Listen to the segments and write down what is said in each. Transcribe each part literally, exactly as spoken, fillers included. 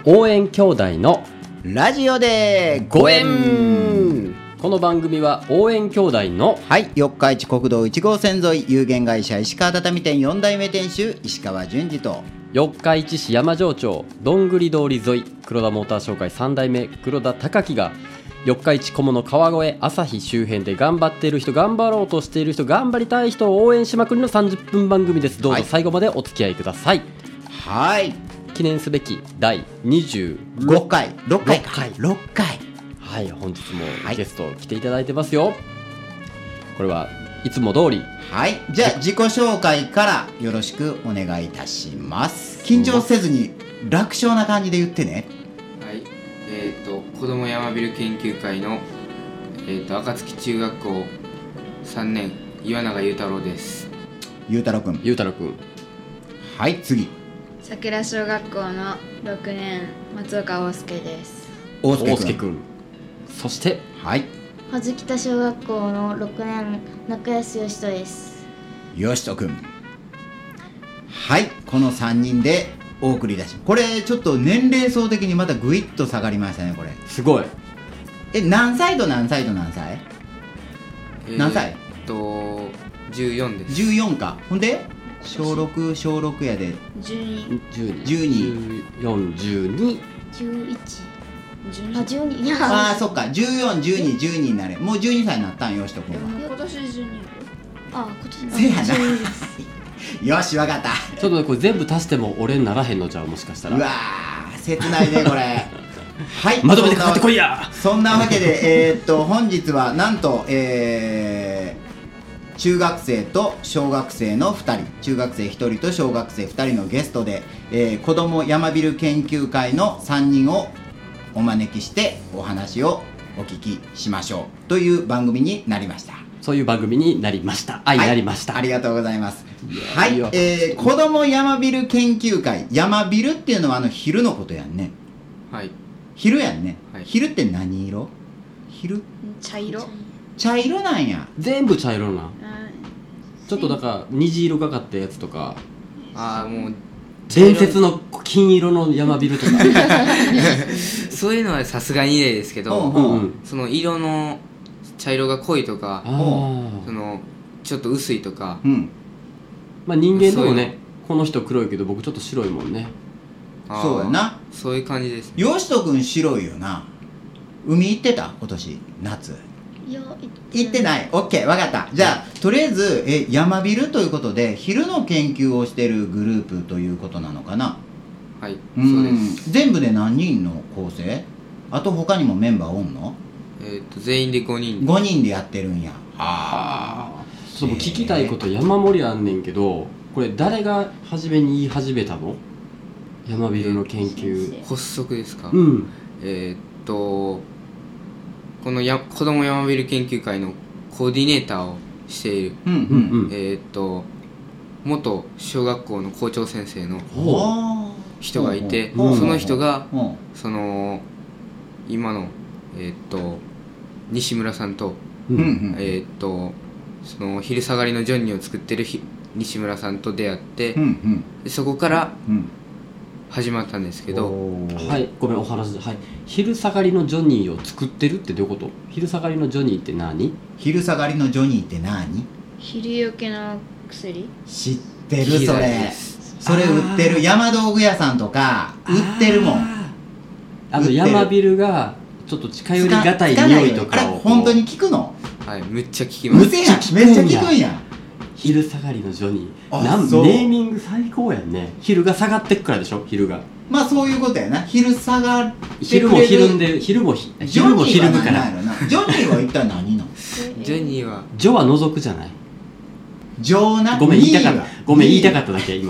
応援兄弟のラジオでご縁。 この番組は応援兄弟のはい四日市国道いち号線沿い有限会社石川畳店よん代目店主石川淳二と四日市市山上町どんぐり通り沿い黒田モーター商会さん代目黒田隆樹が四日市小物川越朝日周辺で頑張っている人、頑張ろうとしている人、頑張りたい人を応援しまくりのさんじゅっぷん番組です。どうぞ最後までお付き合いください。 はい、 記念すべきだいにじゅうろっかいろっかいかろっかいはい、本日もゲスト来ていただいてますよ。これはいつも通り。 はい、じゃあ自己紹介からよろしくお願いいたします。緊張せずに楽勝な感じで言ってね。 はい、えっ、ー、と子ども山ビル研究会の、えー、と暁中学校さんねん岩永裕太郎です。 裕太郎くん。 裕太郎くん。 はい、次。 桜小学校のろくねん松岡大輔です。 大輔くん。 大輔くん。そしてはい葉月北小学校のろくねん中安義人です。 義人くん。はい、このさんにんでお送りいたします。これちょっと年齢層的にまたグイッと下がりましたね。これすごい。 え、何歳と何歳と何歳、 えー、 何歳？ えっとじゅうよんです。 じゅうよんか。ほんで小ろく小ろくやでじゅうに、 じゅうに、 じゅうに、 じゅうよん、じゅうに、 じゅういち、 じゅうに、 あじゅうに、いやああそっか、じゅうよん、じゅうに、じゅうにになれ。もうじゅうにさいになったんよしとくんは。 今年じゅうに。 あ今年のせやなじゅうにです。 よし、わかった。 ちょっとこれ全部足しても俺にならへんのじゃう、もしかしたら。 うわー切ないねこれはい、 まとめてかかってこいや。 そんなわけでえーっと本日はなんとえー中学生と小学生のふたり、中学生ひとりと小学生ふたりのゲストで、えー、子ども山ビル研究会のさんにんをお招きしてお話をお聞きしましょうという番組になりました。 そういう番組になりました。あ、い、 はい、 なりました。 ありがとうございます。 いはい、 やえー、子ども山ビル研究会。山ビルっていうのはあの昼のことやんね。 はい。 昼やんね、 はい、 昼って何色？昼？ 茶色。 茶色なんや。 全部茶色な。ちょっとだから虹色がかったやつとか、 ああもう伝説の金色の山ビルとかそういうのはさすがにですけど、 うんうん、 その色の茶色が濃いとか、 あそのちょっと薄いとか、 うん、 まあ人間でもね、この人黒いけど僕ちょっと白いもんね。 そうやな。 そういう感じです、ね。 よしとくん白いよな。海行ってた？今年夏。 いや行ってない。オッケー、分かった。じゃあとりあえずえ山ビルということで昼の研究をしているグループということなのかな。 はい、 うん、 そうです。 全部で何人の構成？あと他にもメンバーおんの？ えー、と全員でごにん。 ごにんでやってるんや。 はあ。そう、聞きたいこと山盛りあんねんけど、これ誰が初めに言い始めたの？山ビルの研究。 発足ですか？ うん。 えっとこのや子ども山ビル研究会のコーディネーターをしている、 うんうんうん、 えっと元小学校の校長先生の人がいて、 ほうほうその人がほうその今のえっと西村さんと、 うんうん、 えっとその昼下がりのジョニーを作ってる西村さんと出会って、 うんうん、 でそこからうん始まったんですけど、 はい、ごめんお話、はい、昼下がりのジョニーを作ってるってどういうこと？昼下がりのジョニーって何？ 昼下がりのジョニーって何？ 昼よけの薬？ 知ってるそれ。それ売ってる山道具屋さんとか売ってるもん。 あ, あの山ビルがちょっと近寄りがたい匂いとかを。 あれ本当に聞くの？ はい、むっちゃ聞きます。 むっちゃ聞くんや。 昼下がりのジョニー。 なんネーミング最高やんね。昼が下がってくからでしょ、昼が。 まあそういうことやな。昼下がってくれる。 昼もひるんでる、昼もひ昼もひるむから。 ジョニーは一体何なの？ ジョニーはジョは除くじゃない。 ジョな。 ごめん言いたかった。ごめん言いたかっただけ今。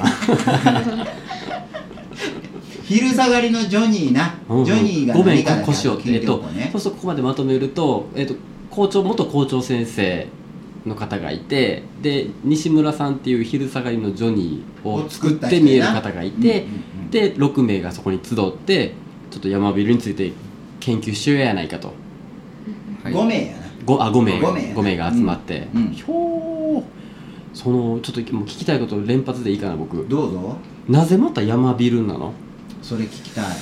昼下がりのジョニーな。 うんうん、 ジョニーがごめん何かだけ腰をえっとそうそうここまでまとめると、えっと校長元校長先生の方がいて、で西村さんっていう昼下がりのジョニーを作って見える方がいて、うんうんうん、でろくめいがそこに集ってちょっと山ビルについて研究しようやないかと、 はい、ごめいやな。 5, あごめいごめいごめいが集まって、 うんうん、 ひょーそのちょっともう聞きたいこと連発でいいかな僕。 どうぞ。 なぜまた山ビルなの？ それ聞きたい。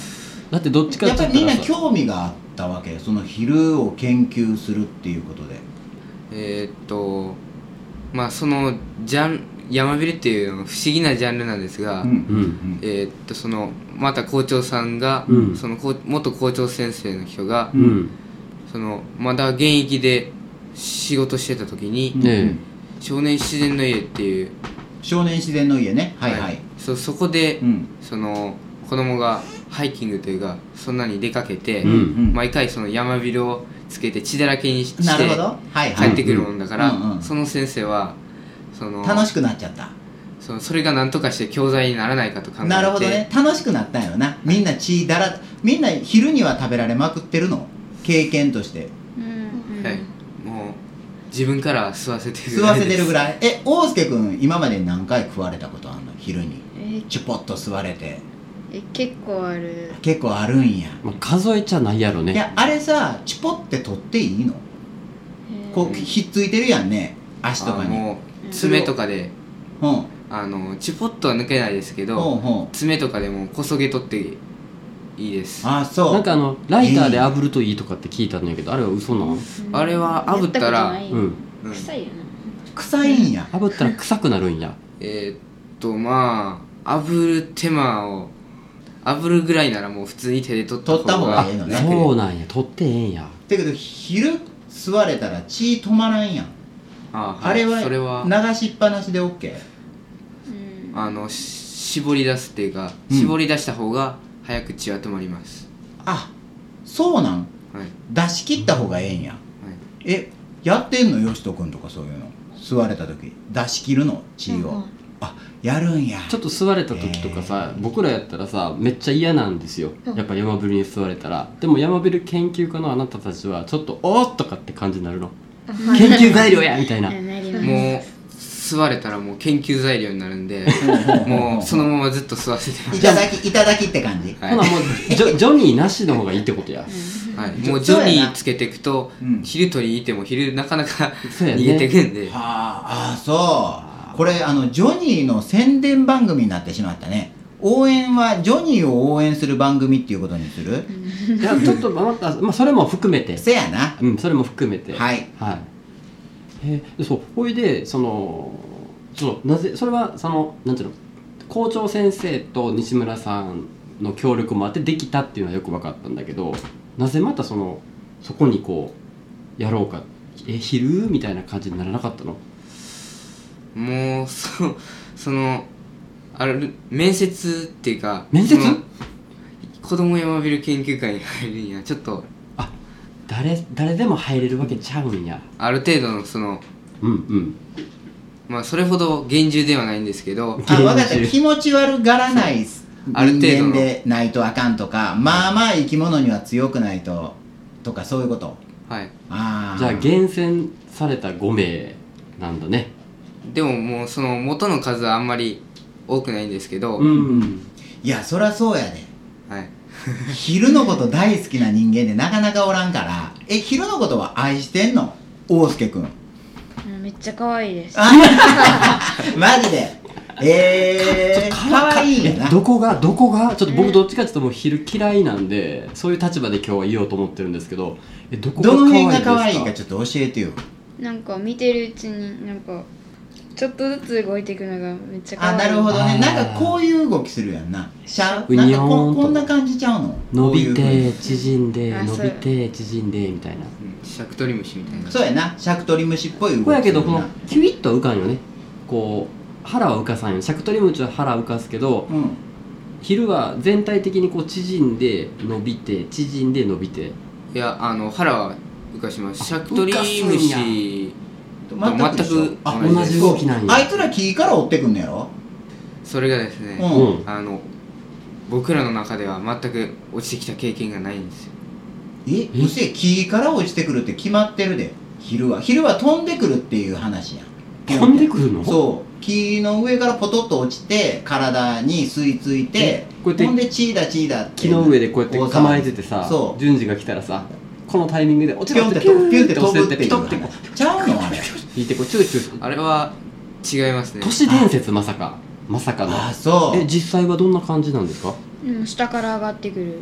だってどっちかやっぱりみんなって言ったらさ興味があったわけ、その昼を研究するっていうことで。 えーっとまあそのジャン山ビルっていうのが不思議なジャンルなんですが、 うんうんえーっとそのまた校長さんが、 うんその校元校長先生の人が、 うんそのまだ現役で仕事してた時に、 うんね少年自然の家っていう、 少年自然の家ね、はいはい、 そ, そこで、 うんその子供がハイキングというかそんなに出かけて、 うんうん毎回その山ビルをつけて血だらけにしてなるほど、はいはい、 帰ってくるもんだから、 うんうんその先生はその楽しくなっちゃった。 そのそれが何とかして教材にならないかと考えて、 なるほどね、楽しくなったんやろな。みんな血だら、みんな昼には食べられまくってるの、経験としてうんはい、もう自分から吸わせてる吸わせてるぐいらい。え、大輔君今まで何回食われたことあんの？昼にえチュポッと吸われて。 え結構ある。 結構あるんや。 まあ、数えちゃないやろね。 いや、あれさ、チュポって取っていいの？こうひっついてるやんね、足とかに。 もう爪とかでうんあのチュポッとは抜けないですけど、 ほうほう。 爪とかでもこそげ取っていいです。 あ, あ、そう。 なんかあのライターで炙るといいとかって聞いたんだけど、あれは嘘なの？ れは炙ったらやことないようん。 うん臭いよな。 臭いんや。 炙ったら臭くなるんや。 えーっとまあ炙る手間を炙るぐらいならもう普通に手で取った方取った方ががええのねそうなんや。取ってええんや。 だけど昼吸われたら血止まらんやん。 あ、 あれはそれは流しっぱなしで OK？ うんあのし絞り出すっていうか、 うん絞り出した方が早く血は止まります。 あ、そうなん？ はい出し切った方がええんや。 はいえ、やってんのよしとくんとかそういうの。吸われた時出し切るの血を。 うんうんあ、やるんや。 ちょっと吸われた時とかさ、僕らやったらさめっちゃ嫌なんですよ。やっぱ山ビルに吸われたら。でも山ビル研究家のあなたたちはちょっとおーっとかって感じになるの。研究材料やみたいな。 なります。 もう吸われたらもう研究材料になるんでもうそのままずっと吸わせてます。 いただきいただきって感じ。 はいほなもうジョジョニーなしの方がいいってことや。 はい、 ちょもうジョニそうやなーつけていくと、 うん昼取りにいても昼なかなかそうやね逃げてくんで、 はあ、あ、そう。これあのジョニーの宣伝番組になってしまったね。応援はジョニーを応援する番組っていうことにする？ いやちょっとまた、まあ、それも含めて、 せやな。 うん、それも含めて、 はいはい。えー、でそう、ほいでそのそのなぜそれはそのなんていうの、校長先生と西村さんの協力もあってできたっていうのはよく分かったんだけど、なぜまたそのそこにこうやろうか、え昼みたいな感じにならなかったの？ もうそそのある面接っていうか面接その子供山ビル研究会に入るにはちょっとあ、誰誰でも入れるわけちゃうんや。 ある程度のそのうんうん。 まあそれほど厳重ではないんですけど、 あ、分かった。気持ち悪がらないある程度の人間でないとあかんとか、まあまあ生き物には強くないととか、そういうこと。 はい、 ああ。 じゃあ厳選されたご名なんだね。 でももうその元の数はあんまり多くないんですけど、 うん。 いや、そりゃそうやで。 はい、 昼のこと大好きな人間でなかなかおらんから。え、昼のことは愛してんの？大輔くん。 うんめっちゃ可愛いです。 マジで。えー、かわいいんやな。 えどこがどこがちょっと僕どっちかっていうともう昼嫌いなんで、そういう立場で今日は言おうと思ってるんですけど、えどこがどの辺が可可愛愛いですか？ いかちょっと教えてよ。 なんか見てるうちになんかちょっとずつ動いていくのがめっちゃ可愛あ、 い。 なるほどね。 あーなんかこういう動きするやんな。ちゃううなんかこにょーんとこんな感じちゃうの？ 伸びこういうて縮んであ伸びて縮んでみたいな。 うんシャクトリムシみたいな。 そうやな。シャクトリムシっぽい動きこれやけどするなこのキュイッとは浮かんよね。こう腹は浮かさんよ。シャクトリムチは腹浮かすけど、 うん。 昼は全体的にこう縮んで伸びて縮んで伸びて。 いや、あの腹は浮かします。 あシャクトリムシ全全くく一緒あ、 同じ動きなんや。 あいつら木から追ってくんのやろ？ それがですね、 うんうん。 あの僕らの中では全く落ちてきた経験がないんですよ。 え、うせえ、木から落ちてくるって決まってるで。昼は昼は飛んでくるっていう話やん。 飛んでくるの？ そう。木の上からポトッと落ちて体に吸い付いてえ、こうやってほんでチーダチーダって木の上でこうやって構えててさ、 そう順次が来たらさ、このタイミングで落ちピョンってピューピュンって飛ぶ押してっていうピトってこ話ちゃうのあれ？ う引いてこうチューチュー。 あれは違いますね。 都市伝説まさかまさかの。 あ、そう。 え実際はどんな感じなんですか？ うん下から上がってくる。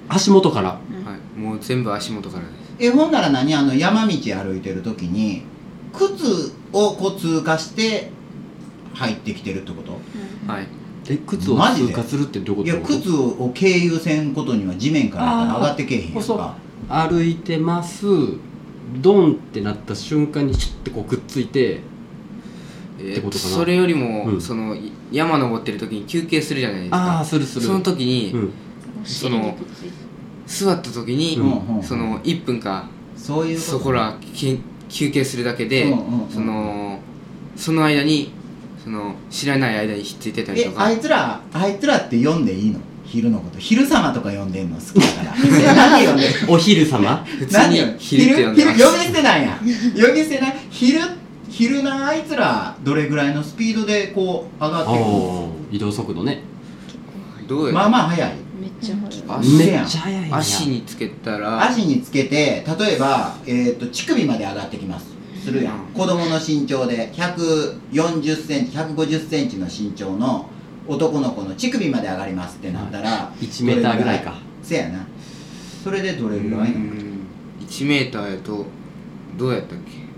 足元からはい、もう全部足元からです。 えほんなら何あの山道歩いてる時に靴をこう通過して入ってきてるってこと？ はい。 え靴をマジで通過するってどういういこと？ や靴を経由せんことには地面からやから上がってけえへんやんそうか。 歩いてますドンってなった瞬間にシュッてこうくっついてえーってことかなそれよりも、 うんその山登ってる時に休憩するじゃないですあか。 あするするその時に、 うんその座った時に、 うんうんそのいっぷんかそういうことそこらき休憩するだけで、 うんうんうんそのその間にその知らない間にひっついてたりえとか。 あいつらあいつらって読んでいいの？昼のこと昼様とか呼んでんの好きだからえ何呼んでんの？ お昼様普通に昼って呼んでます。 昼呼び捨てなんや呼び捨てない昼昼なあいつらどれぐらいのスピードでこう上がってくるの？ おー移動速度ねどうやまあまあ速いめっちゃ速い足めっちゃ速いんや足につけたら足につけて例えば、えー、と乳首まで上がってきますするやん、 うん子供の身長でひゃくよんじゅっセンチひゃくごじゅっセンチの身長の男の子の乳首まで上がりますってなったら、 いちメーターぐらいかせやなそれでどれぐらいなの？ うんいちメーターやとどうやったっけ？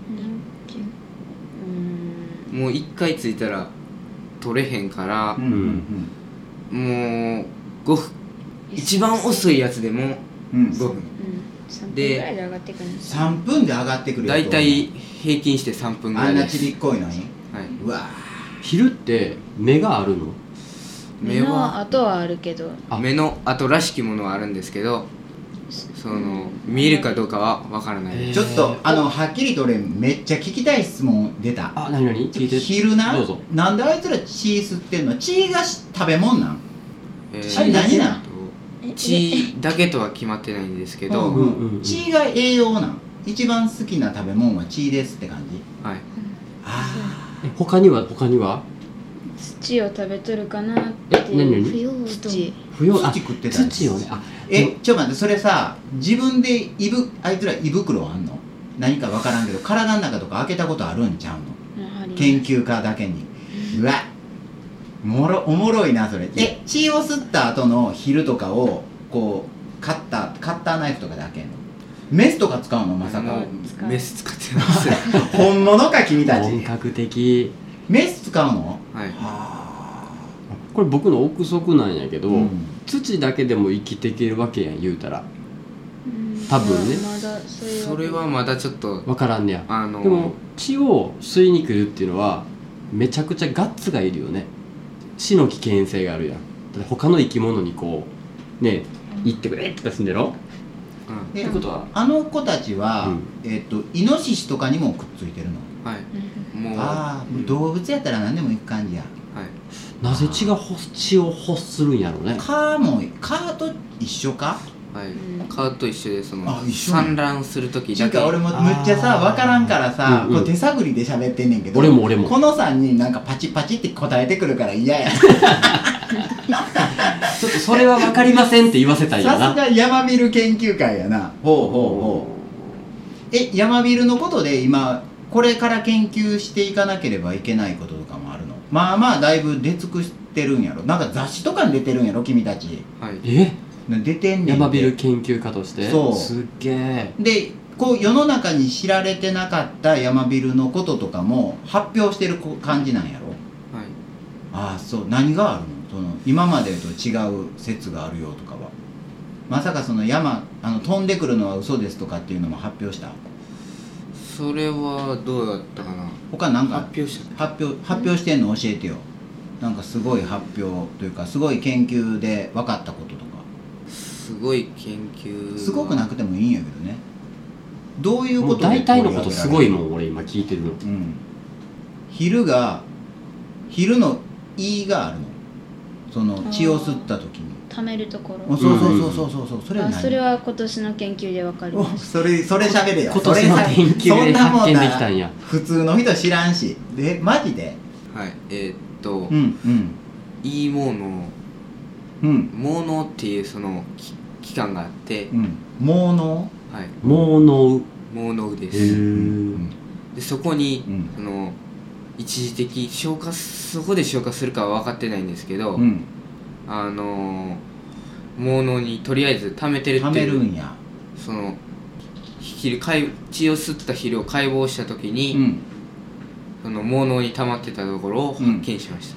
うんもういっかいついたら取れへんからうん、うんもうごふん一番遅いやつでもうんうんごふんうんさんぷんぐらいで上がってくるんですよさんぷんで上がってくるやつだいたい平均してさんぷんぐあんなちらいです。 びっこいのにはい、 うわ昼って目があるの？ 目目のは跡はあるけどあ目の跡らしきものはあるんですけど、その見えるかどうかはわからないです。 ちょっとあのはっきりと俺めっちゃ聞きたい質問出たあ何何聞いて昼などうぞなんであいつら血吸ってんの？血がし食べ物なん？ えあれ何なん？ え血だけとは決まってないんですけど、 うんうんうんうん血が栄養なん？一番好きな食べ物は血ですって感じ？ はい、 あえ他には他には土を食べとるかなってえ何いう 々 不要土不要あ土食ってたり土をねあえちょっと待ってそれさ自分で胃ぶあいつら胃袋あんの？何か分からんけど体の中とか開けたことあるんちゃうの？ やはり研究家だけにうわおもろおもろいなそれえ血を吸った後の昼とかをこうカッターカッターナイフとかで開けんの？メスとか使うのまさかもう使うメス使ってますよ本物か君たち本格的メス使うの？ はいはこれ僕の憶測なんやけど、 うん土だけでも生きていけるわけやん言うたらうん多分ねまだそういうそれはまだちょっと分からんねやあのでも血を吸いに来るっていうのはめちゃくちゃガッツがいるよね死の危険性があるやんだって他の生き物にこうね行ってくれってすんだろうんえってことはあの子たちは、 うんえっとイノシシとかにもくっついてるの？ はいうんもうああ動物やったら何でも行く感じやはいなぜ血が欲血を欲するんやろうねカーもカーと一緒か？ はいうんカーと一緒でそのあ一緒なん産卵する時ちゅうだけか俺もむっちゃさ分からんからさ、 うんうんこう手探りで喋ってんねんけど俺も俺もこのさんにんなんかパチパチって答えてくるから嫌やちょっとそれは分かりませんって言わせたいよさすなが山ビル研究会やなほうほうほうえ山ビルのことで今これから研究していかなければいけないこととかもあるの？まあまあだいぶ出尽くしてるんやろなんか雑誌とかに出てるんやろ君たちはいえ出てんねんて山ビル研究家としてそうすっげえでこう世の中に知られてなかった山ビルのこととかも発表してる感じなんやろ？ はいああそう何があるの？その今までと違う説があるよとかはまさかその山あの飛んでくるのは嘘ですとかっていうのも発表した？ それはどうだったかな他なんか発表した発表発表してんの教えてよなんかすごい発表というかすごい研究で分かったこととかすごい研究はすごくなくてもいいんやけどねどういうもうことで大体のことすごいもんん俺今聞いてるのうん昼が昼の胃があるのその血を吸った時に貯めるところおそうそうそうそうそうそうそれは何？ あそれは今年の研究で分かりおましそれそれ喋れよ今年の研究で発見できたんや普通の人知らんしでマジではいえーっと、 うんうんいいものうんモノっていうそのき期間があって、 うん盲脳はいもうのモノでへすーでそこに、 うんその一時的消化そこで消化するかは分かってないんですけど、 うんあのー毛嚢にとりあえず溜めてるっていう溜めるんや。 そのヒル解血を吸ったヒルを解剖した時に、 うんその毛嚢に溜まってたところを発見しました、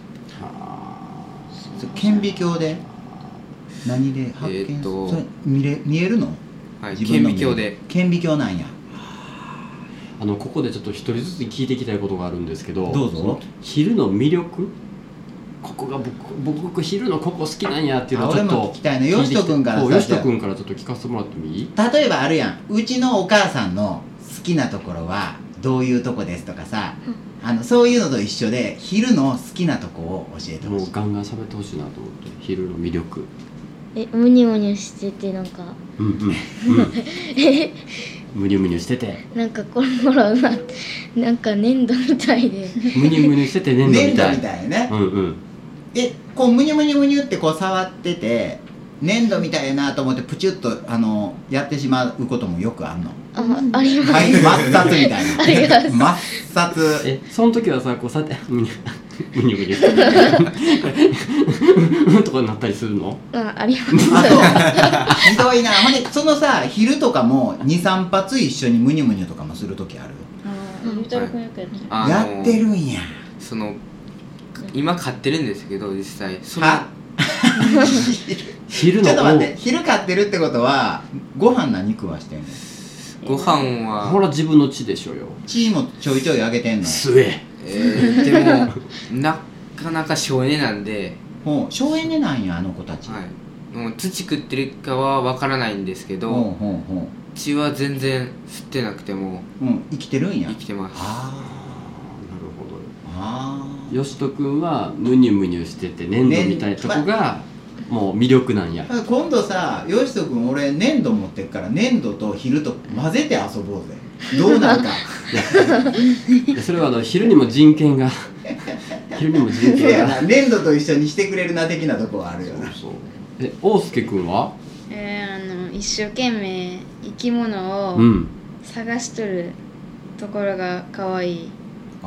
それ顕微鏡で何で発見、 えーっとそれ見れ見えるの？ はい、 自分の顕微鏡で。 顕微鏡なんや。 あのここでちょっと一人ずつ聞いていきたいことがあるんですけど、 どうぞ。 その昼の魅力、ここが僕僕昼のここ好きなんやっていうのをちょっとあ俺も聞きたいの。よしとくんからさ、 よしとくんからちょっと聞かせてもらってもいい？ 例えばあるやん、うちのお母さんの好きなところはどういうとこですとかさ、あのそういうのと一緒で昼の好きなとこを教えてほしい。 もうガンガン喋ってほしいなと思って、昼の魅力。 えむにゅむにゅしててなんかうんうんうんむにゅむにゅしててなんかこの頃ななんか粘土みたいでむにゅむにゅしてて粘土みたい粘土みたいね。 うんうんでこうムニュムニュムニュってこう触ってて粘土みたいやなと思ってプチュッとあのやってしまうこともよくあんの。 ああります、 はい、抹殺みたいな。 ありま抹す殺。 えその時はさこうさてむにゅむにゅむにゅとかなったりするの？ あありますあとひどいな。ほんでそのさ昼とかもにさん発一緒にムニュムニュとかもする時ある。 あーゆうたろうくんよくやってるあのやってるんや。 その今飼ってるんですけど実際そのは昼のちょっと待って、昼飼ってるってことはご飯何食わしてんの？ ご飯はほら自分の血でしょよ。 血もちょいちょいあげてんの？ すええー、でもなかなか省エネなんで、 ほう省エネなんやあの子たち。 はい、もう土食ってるかはわからないんですけど、 ほうほうほ血は全然吸ってなくてもう。うん生きてるんや。 生きてます。 あなるほど。 ああよしとくんはムニュムニュしてて粘土みたいなとこがもう魅力なんや。 あ。今度さよしとくん俺粘土持ってっから粘土と昼と混ぜて遊ぼうぜ。どうなるか。 いやそれはあの昼にも人権が昼にも人そう権がやな粘土と一緒にしてくれるな的なとこはあるよな。 そうえ大輔くんは？ えー、あの一生懸命生き物をうん探しとるところが可愛い、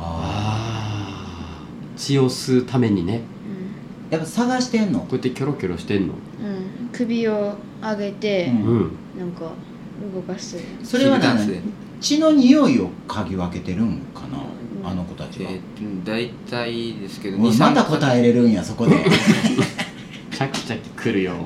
ああー血を吸うためにねあやっぱ探してんの？ こうやってキョロキョロしてんの。 うんうん、首を上げて、 うんうんなんか動かしてる。 それはヒルダンス何？血の匂いを嗅ぎ分けてるんかなあの子たちは。 えー、大体ですけどおいまた答えれるんやそこで。 チャキチャキくるよ。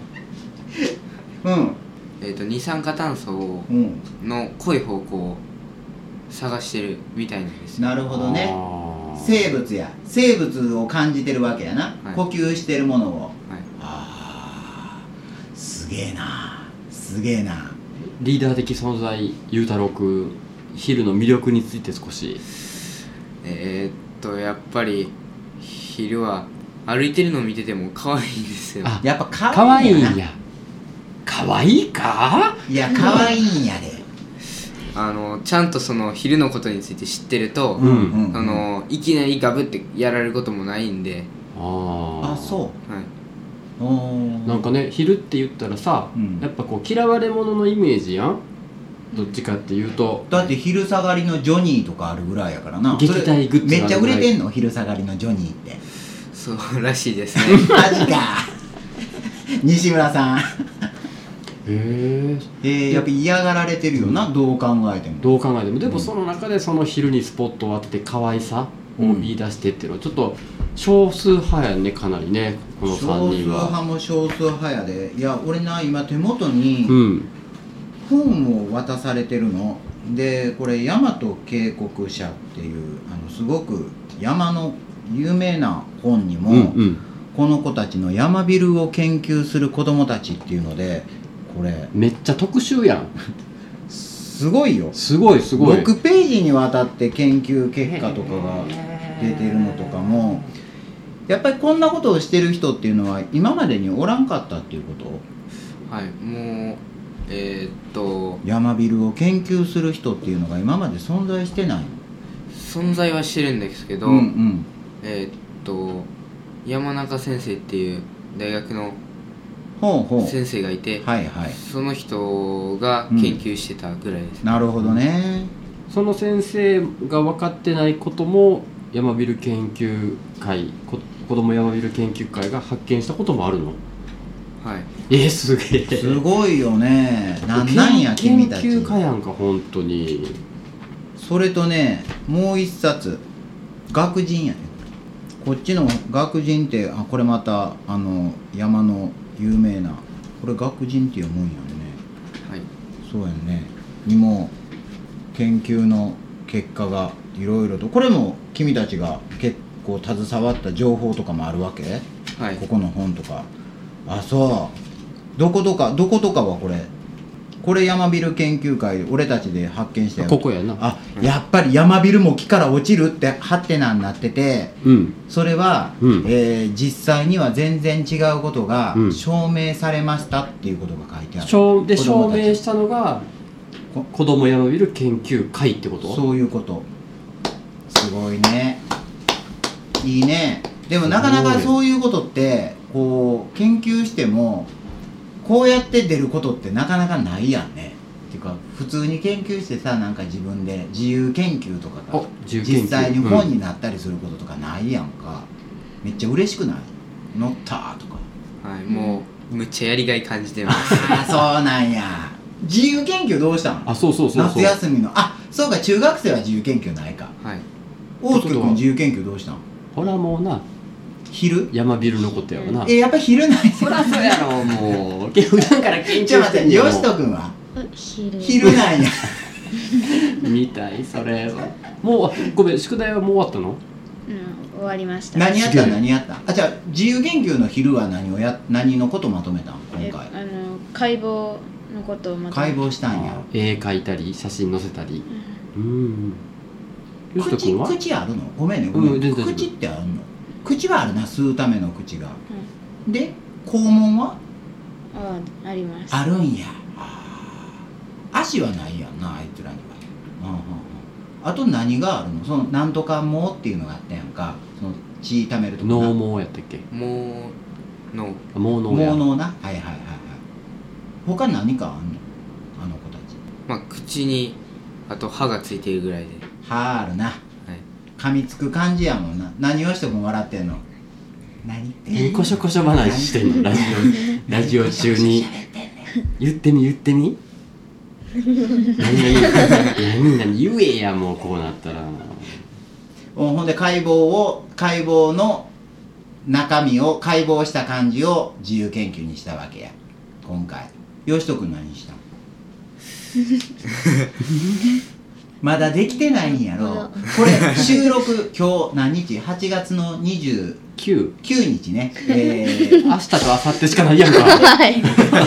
うんえー、と二酸化炭素をうんの濃い方向を探してるみたいなんですよ。 なるほどね。 あー生物や生物を感じてるわけやな、 はい呼吸してるものを。 はい、 あーすげえなすげえな。 リーダー的存在ゆうたろうくん昼の魅力について少し。 えー、っとやっぱり昼は歩いてるのを見てても可愛いんですよ。 あやっぱか可わいいん愛いんやな。 や。かわいいか？ いや可愛いんやで。 あのちゃんとその昼のことについて知ってると、 うんうんうんあのいきなりガブってやられることもないんで、 あーあそうはい、 おーなんかね昼って言ったらさ、 うんやっぱこう嫌われ者のイメージやん。どっちかっていうとだって昼下がりのジョニーとかあるぐらいやからな。 撃退グッズそれめっちゃ売れてんのの昼下がりのジョニーって。 そうらしいですね。 マジか。西村さん。 へええー、やっぱ嫌がられてるよな、どう考えても。 どう考えてもでもその中でその昼にスポットを当てて可愛さを見出してっていうのはちょっと少数派やねかなりねこのさん少数にんは。 派も少数派やで。いや俺な今手元にうん本を渡されてるので、これ大和渓谷社っていうあのすごく山の有名な本にも、 うんうんこの子たちの山ビルを研究する子供たちっていうので、これめっちゃ特集やん。 すごいよ。 すごいすごい。 ろくページにわたって研究結果とかが出てるのとかも、やっぱりこんなことをしてる人っていうのは今までにおらんかったっていうこと？ はい、もうえー、っと山ビルを研究する人っていうのが今まで存在してないの？ 存在はしてるんですけど、 うんうんえー、っと山中先生っていう大学のほうほう先生がいて、 はいはいその人が研究してたぐらいです。 なるほどね。 その先生が分かってないことも山ビル研究会こ子ども山ビル研究会が発見したこともあるの？ はいえー、すげえすごいよね。なんなんや君たち。 研究家やんか本当に。 それとねもう一冊学人やね。こっちの学人ってあこれまたあの山の有名なこれ学人って読むんやね。 はいそうやね。にも研究の結果がいろいろとこれも君たちが結構携わった情報とかもあるわけ？ はいここの本とか。あそうどことかどことかはこれこれ山ビル研究会俺たちで発見したよ。 ここやな。 あやっぱり山ビルも木から落ちるってハテナになってて、 うんそれは、 うんえー実際には全然違うことがうん証明されましたっていうことが書いてある。 証で証子供たち明したのがこ子ども山ビル研究会ってこと？ そういうこと。すごいね。いいね。でもなかなかそういうことってこう研究してもこうやって出ることってなかなかないやんね。っていうか普通に研究してさなんか自分で自由研究とかがお自由研究実際に本になったりすることとかないやんか。めっちゃ嬉しくない？乗ったとか。 はいもうむっちゃやりがい感じてますああそうなんや。自由研究どうしたん？ あそうそうそうそう夏休みのあそうか中学生は自由研究ないか。 はい大輔君自由研究どうしたん？ ほらもうな昼？ 山ビルのことやわな。 えやっぱ昼ない？ そらそうやろもう普段から研究ちょっと待ってしてんねんよしと君は昼昼なんや。 みたいそれもうごめん宿題はもう終わったの？ うん終わりました。 何やったすげえ何やったあじゃあ自由研究の昼は何をや何のことまとめたん今え回あの解剖のことをまた解剖したんや。 絵描いたり写真載せたり。うんよしと口君は？ 口あるの？ごめんねごめん、 うん全然大丈夫口ってあるの？口はあるな吸うための口が、で肛門はああります。 あるんや。あー足はないやんなあいつらには。うんうんうんあと何があるの？そのなんとか毛っていうのがあったやんか。その血ためるとかな。 脳毛やったっけ？ もうの毛脳や。 毛脳な。はいはいはいはい。他何かあんの？あの子たち。 まあ口にあと歯がついてるぐらいで歯あるな。 はい噛みつく感じやもんな。何をしても笑ってんの？何言ってんの？ えこしょこしょ話してんのラジオラジオ中に。言ってみ言ってみ。何何何何言えやもうこうなったら。 おほんで解剖を解剖の中身を解剖した感じを自由研究にしたわけや今回。よしとくん何したん？まだできてないんやろ。これ収録今日何日？はちがつのにじゅうきゅうくにちね。えー、 明日と明後日しかないやんか。 はい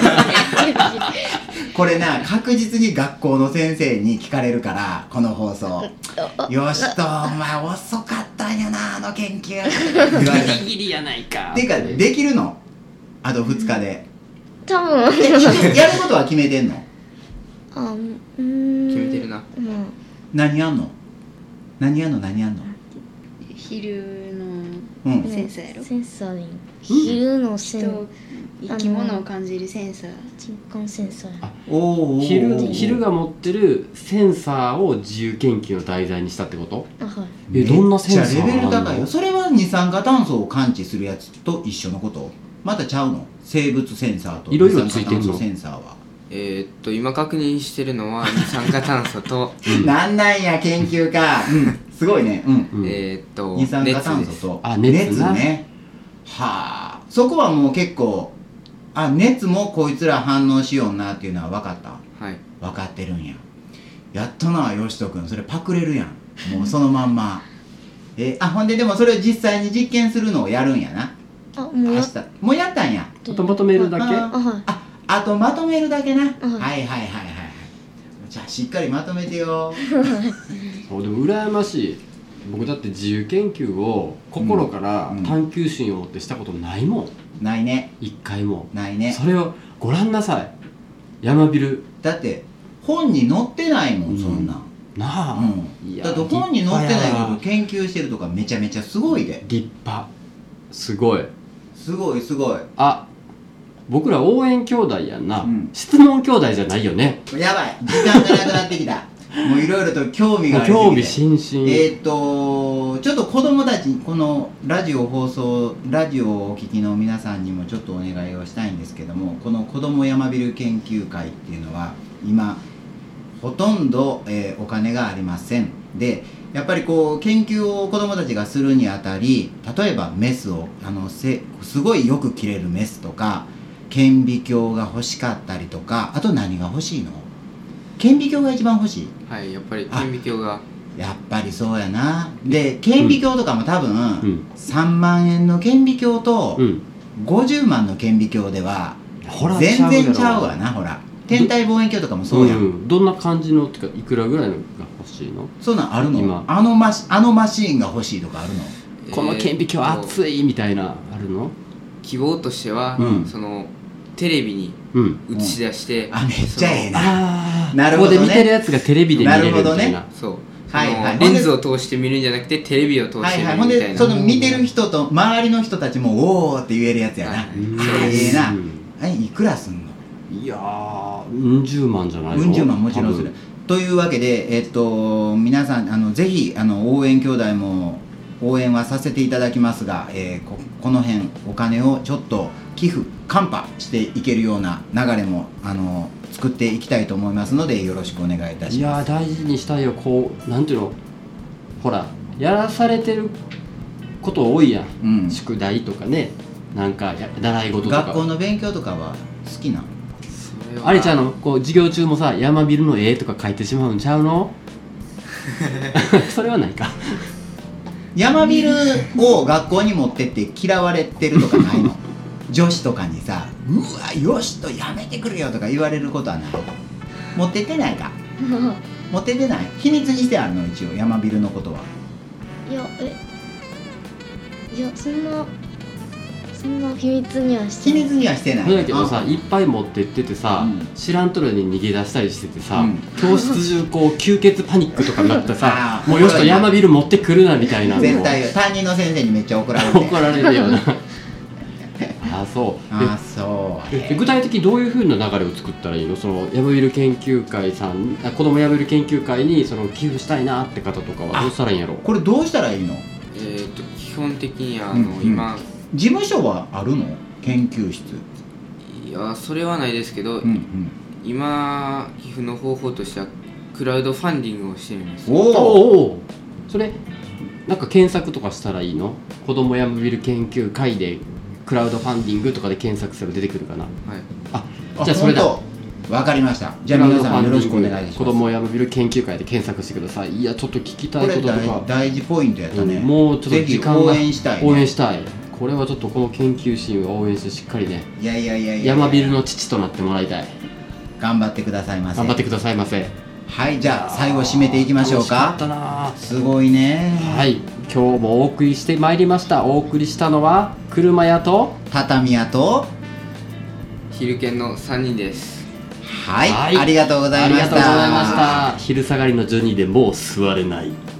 これな確実に学校の先生に聞かれるからこの放送。よしとお前遅かったんやなあの研究言われた。 ギリギリやないか。 ていうかできるの？あとふつかで。 多分やることは決めてんの？ あうーん決めてるなうん何やんの？何やんの何やんの？ 昼うのん。 センサーやろ。 センサーで昼のセ人ン生き物を感じるセンサー。 人感センサーあおーおーおー昼昼が持ってるセンサーを自由研究の題材にしたってこと？ あはいえどんなセンサーめっちゃレベルなの高いよ。それは二酸化炭素を感知するやつと一緒のこと？またちゃうの？生物センサーといろいろついてんのえー、っと今確認してるのは二酸化炭素と、 うんなんなんや研究家。うんすごいね。うんうんえー、っと二酸化炭熱です素とあ熱なね。はあそこはもう結構あ熱もこいつら反応しようなっていうのは分かった？ はい分かってるんや。やったなよしとくんそれパクれるやんもうそのまんま。えーあほんででもそれを実際に実験するのをやるんやなあもう明やっ日もうやったんや。 あとまとめるだけ？ ああはいああとまとめるだけな、 んはいはいはいはいじゃあしっかりまとめてよ。 そうでも羨ましい。僕だって自由研究を心からうんうん探求心を持ってしたことないもん。 ないね一回も。 ないね。 それをご覧なさい。山ビルだって本に載ってないもん、 うんそんなん。 なあ、 うん、 いやだって本に載ってないこと立研究してるとかめちゃめちゃすごいで。 立派すごい。 すごいすごい。 あ僕ら応援兄弟やんな、 うん質問兄弟じゃないよね。 やばい時間がなくなってきた。 もういろいろと興味がありすぎて興味津々。 えーっとちょっと子供たちこのラジオ放送ラジオをお聞きの皆さんにもちょっとお願いをしたいんですけども、この子ども山ビル研究会っていうのは今ほとんど、えーお金がありません。でやっぱりこう研究を子どもたちがするにあたり、例えばメスをあのせすごいよく切れるメスとか顕微鏡が欲しかったりとか、あと何が欲しいの？顕微鏡が一番欲しい。 はい、やっぱり顕微鏡がやっぱりそうやな。で顕微鏡とかも多分、 うん、 さんまんえんの顕微鏡とうん、 ごじゅうまんの顕微鏡ではほら全然ちゃうやろわな。ほら天体望遠鏡とかもそうやん、 ん、どんな感じのってかいくらぐらいのが欲しいの？ そんなんあるの？ 今あのマシあのマシーンが欲しいとかあるの？ この顕微鏡熱いみたいなあるの？ 希望としては、 うんそのテレビにうん。 映し出して、 あめっちゃええな。 ああ、 なるほどねここで見てるやつがテレビで見れるみたいな。 なるほどねそのそう、 はいはいそのレンズを通して見るんじゃなくてテレビを通して見はいはい。ほんるみたいな、 でその見てる人と周りの人たちもおーって言えるやつやな、 はいうんあええな。 うんあれいくらすんの？ いやー、うん十万じゃないの？ うん十万もちろんする多分。 というわけで、えっと、皆さんあのぜひあの応援兄弟も応援はさせていただきますが、えーここの辺お金をちょっと寄付カンパしていけるような流れもあの作っていきたいと思いますのでよろしくお願いいたします。 いやー、大事にしたいよ。こう、なんていうの、ほら、やらされてること多いやん。 うん、 宿題とかね、なんかや習い事とか。 学校の勉強とかは好きなの？ それはあれちゃうの、こう授業中もさ、山ビルの絵とか描いてしまうんちゃうの？それはないか。 山ビルを学校に持ってって嫌われてるとかないの？女子とかにさ「うわよしとやめてくれよ」とか言われることはない？持ってってないか？持ってってない？秘密にしてあるの？一応山ビルのことは。 いやえいやそんなそんな秘密にはしてない秘密にはしてない。 そうだけどさ、 あいっぱい持ってっててさ、 うん知らんとるに逃げ出したりしててさ、 うん教室中こう吸血パニックとかになってさあーもうよしと山ビル持ってくるなみたいなの絶対担任の先生にめっちゃ怒られて怒られるよなああそうあそうでで具体的にどういうふうな流れを作ったらいいの？その山ビル研究会さんあ子ども山ビル研究会にその寄付したいなって方とかはどうしたらいいんやろ？ これどうしたらいいの？ えー、と基本的にあの、 うんうん今事務所はあるの？研究室。 いやそれはないですけど、 うんうん今寄付の方法としてはクラウドファンディングをしてるんです。 おおおおそれなんか検索とかしたらいいの？子ども山ビル研究会でクラウドファンディングとかで検索すれば出てくるかな？ はい、 あじゃあそれだ。 わかりました。じゃあ皆さんよろしくお願いします。 子ども山ビル研究会で検索してください。いやちょっと聞きたこれいこととか大大事ポイントやったね、 うんもうちょっとぜひ時間が応援したい、ね、 応援したい。これはちょっとこの研究心を応援してしっかりねいやいやいやいや山ビルの父となってもらいたい。 頑張ってくださいませ。 頑張ってくださいませ。 はいじゃあ最後締めていきましょう楽しかかったな。 すごいねはい今日もお送りしてまいりました。お送りしたのは車屋と畳屋と昼犬のさんにんです。 はい、 はいありがとうございました。 ありがとうございました。昼下がりのジョニーでもう座れない。